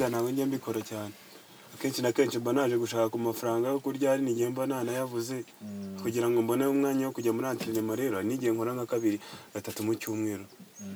wenda nawe njye mbikora cyane akenshi na kenshi mba naje gushaka ku mafaranga yo kurya hari n'igihe mba nanayavuze kugira ngo mbone umwanya wo kujya muri antrenema rero n'igihe nkora nka 2-3 mu cyumweru.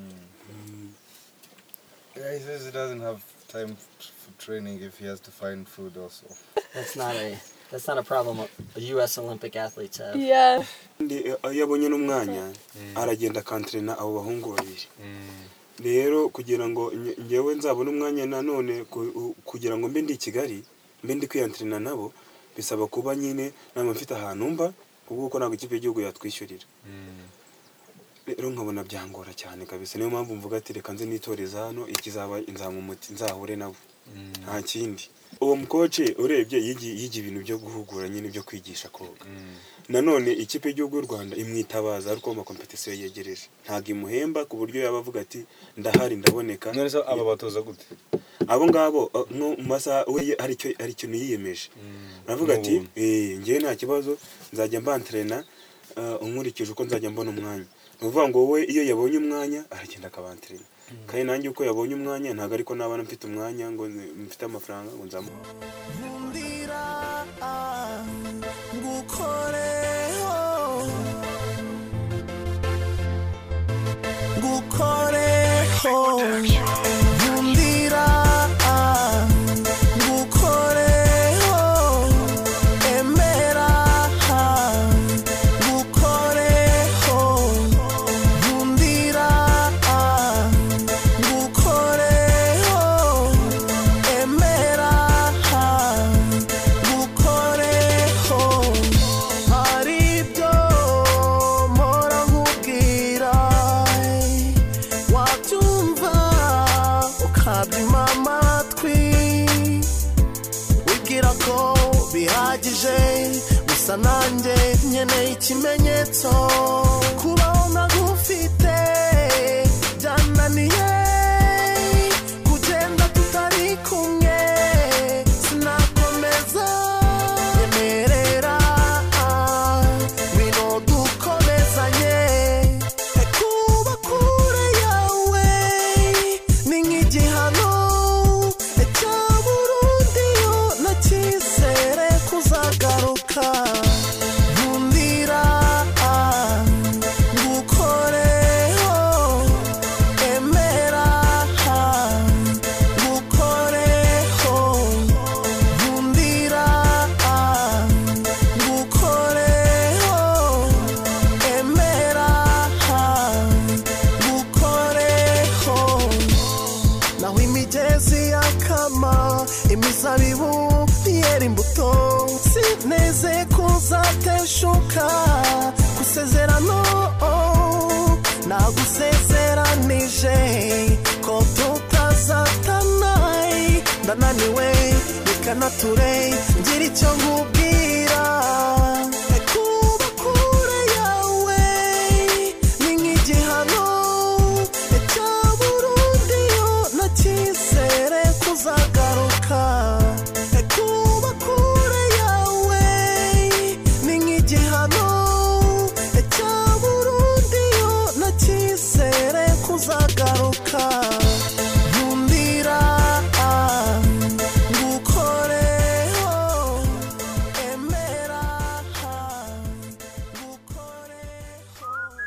Yeah, he says he doesn't have time for training if he has to find food also. That's not a problem US Olympic athletes have. Yeah. Yabonye n'umwanya aragenda kantrena abo bahungu babiri. Rero kugira ngo ngewe nzabone umwanya nanone kugira ngo mbe ndi Kigali mbe ndi kwiyantrena nabo bisaba kuba nyine nama mfite ahantu mba kuko ntabwo ikipe y'igihugu yatwishyurira. Rero nkabona byangora cyane kabisa niyo mpamvu mvuga ati reka nze nitoreza hano ikizaba inzamumuti nzahure nabo nta kindi. Uwo mkoche urebye yigi ibintu byo guhugura nyine byo kwigisha koga. Nanone ikipe y'igihugu y'u Rwanda imwitabaza ariko mu competition yegereje ntago imuhemba ku buryo yabavuga ati ndahari ndaboneka. None so aba batoza gute? Abo ngabo no masa we ari cyo niyemeje. Navuga ati ngiye nta kibazo nzajya mbantrena unkurikije uko nzajya mbona umwanya. Nuvuga ngo we iyo yabonye umwanya aragenda akabantrena. Kandi nanjye uko yabonye umwanya ntago ariko nabana mfite umwanya ngo mfite amafaranga ngo nzamu. Nanjye nkeneye ikimenyetso kubaho nagufite byananiye kugenda tutari kumwe sinakomeza nyemerera bino dukomezanye kuba kure yawe ni nk'igihano cya Burundi yo nacyizere kuzagaruka. Imizabibu yera imbuto sineze kuzateshuka kusezerano nagusezeranije ko tutazatana ndananiwe reka nature ngira icyo nkubwira kuba kure yawe ni nk'igihano cya Burundi yo nacyizere kuzagaruka. Kuba kure yawe ni nk'igihano cya Burundi yo nacyizere kuzagaruka. Nkundira ngukoreho emera ngukoreho.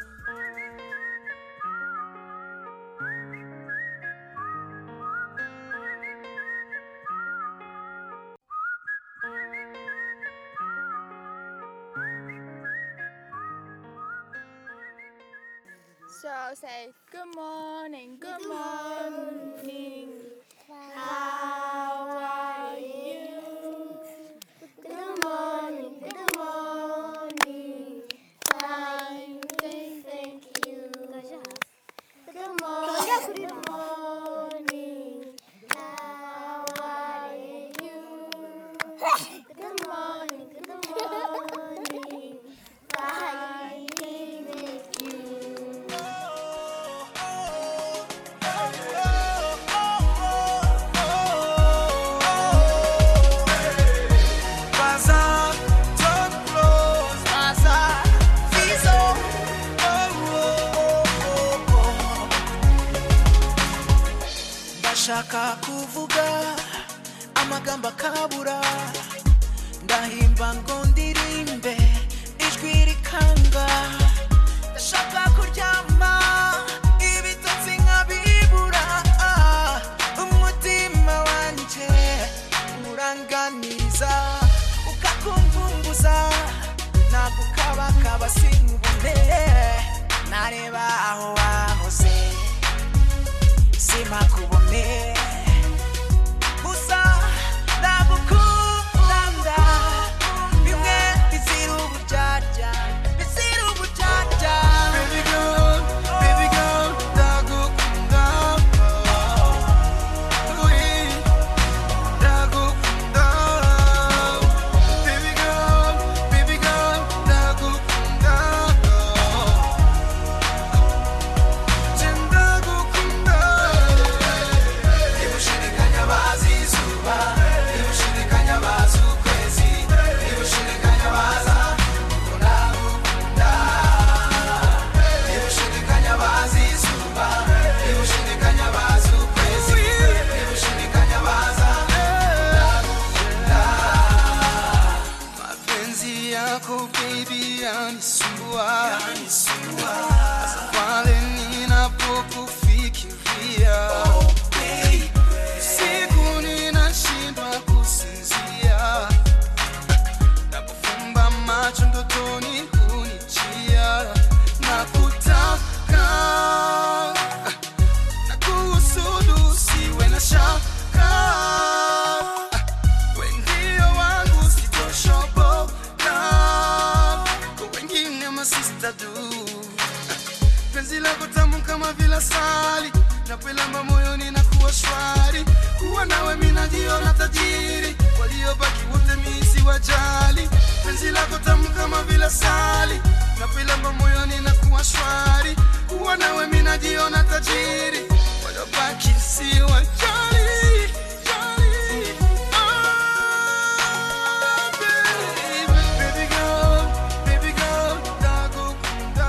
So say good morning, how are you? Good morning, fine, thank you. Good morning, how are you? Good morning, fine, thank you. Ndashaka kuvuga amagambo akabura ndahimba ngo ndirimbe ijwi rikanga ndashaka kuryama ibitotsi nkabibura umutima wanje uranganiza ukakumvumbuza nagukabakaba sinkubone nareba aho wahoze simakubone gusa ndagukunda bimwe bizira uburyarya baby girl ndagukunda ndagukunda baby girl ndagukunda ndagukunda ibushirikanya bazi izuba ibushirikanya bazi ukwezi ibushirikanya baza ndagukunda ibushirikanya bazi izuba ibushirikanya bazi ukwezi ibushirikanya baza ndagukunda mapenzi yako baby yanisumbua pale ninapokufikiria siku ninashindwa kusinzia napofumba macho ndotoni hunijia nakutaka na kuhusudu siwe na shaka wendio wangu sitoshoboka kwa wengine masista du penzi lako tamu kama vile asali napelamba moyoni na kuwa shwari kuwa nawe mimi najiona tajiri waliobaki wote mimi si wajali penzi lako tamu kama vile asali napelamba moyoni na kuwa shwari kuwa nawe mimi najiona tajiri waliobaki si wajali baby girl ndagukunda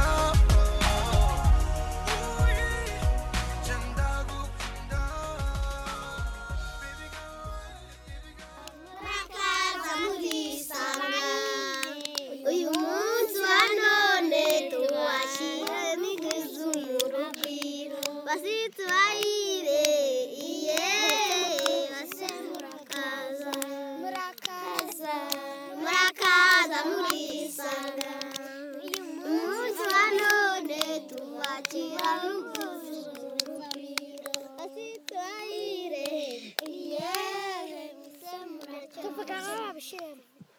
murakaza murisanga uyu munsi wa none tuwashyira n'igeze mu rugwiro basitse bayire iye base murakaza murisanga uyu munsi wa none tuwashyira n'igeze mu rugwiro basitse bayire iye base murakaza